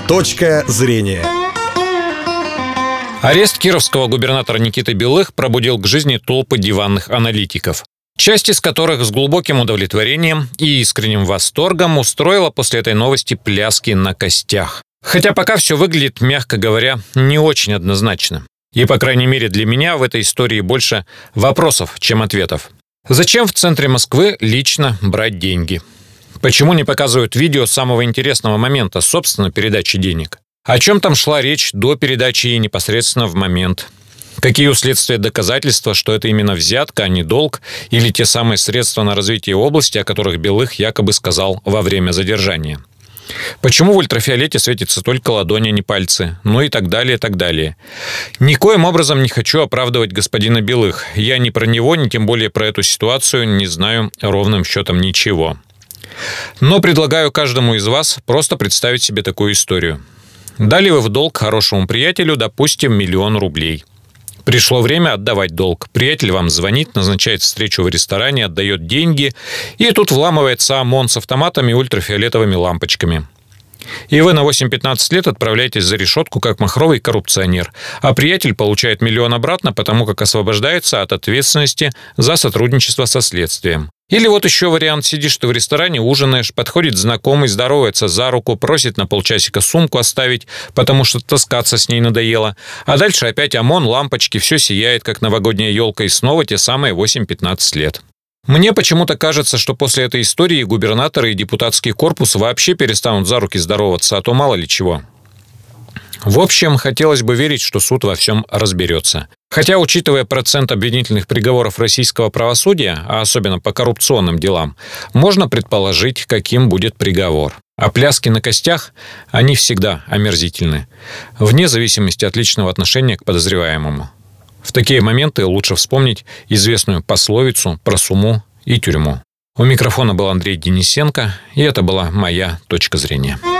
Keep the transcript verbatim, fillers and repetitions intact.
Точка зрения. Арест кировского губернатора Никиты Белых пробудил к жизни толпы диванных аналитиков, часть из которых с глубоким удовлетворением и искренним восторгом устроила после этой новости пляски на костях. Хотя пока все выглядит, мягко говоря, не очень однозначно. И, по крайней мере, для меня в этой истории больше вопросов, чем ответов. Зачем в центре Москвы лично брать деньги? Почему не показывают видео самого интересного момента, собственно, передачи денег? О чем там шла речь до передачи и непосредственно в момент? Какие у следствия доказательства, что это именно взятка, а не долг, или те самые средства на развитие области, о которых Белых якобы сказал во время задержания? Почему в ультрафиолете светится только ладонь, а не пальцы? Ну и так далее, и так далее. Никоим образом не хочу оправдывать господина Белых. Я ни про него, ни тем более про эту ситуацию не знаю ровным счетом ничего. Но предлагаю каждому из вас просто представить себе такую историю. Дали вы в долг хорошему приятелю, допустим, миллион рублей. Пришло время отдавать долг. Приятель вам звонит, назначает встречу в ресторане, отдает деньги, и тут вламывается ОМОН с автоматами и ультрафиолетовыми лампочками. И вы на восемь-пятнадцать лет отправляетесь за решетку как махровый коррупционер, а приятель получает миллион обратно, потому как освобождается от ответственности за сотрудничество со следствием. Или вот еще вариант: сидишь ты в ресторане, ужинаешь, подходит знакомый, здоровается за руку, просит на полчасика сумку оставить, потому что таскаться с ней надоело. А дальше опять ОМОН, лампочки, все сияет, как новогодняя елка, и снова те самые восемь-пятнадцать лет. Мне почему-то кажется, что после этой истории губернаторы и депутатский корпус вообще перестанут за руки здороваться, а то мало ли чего. В общем, хотелось бы верить, что суд во всем разберется. Хотя, учитывая процент обвинительных приговоров российского правосудия, а особенно по коррупционным делам, можно предположить, каким будет приговор. А пляски на костях, они всегда омерзительны, вне зависимости от личного отношения к подозреваемому. В такие моменты лучше вспомнить известную пословицу про сумму и тюрьму. У микрофона был Андрей Денисенко, и это была моя точка зрения.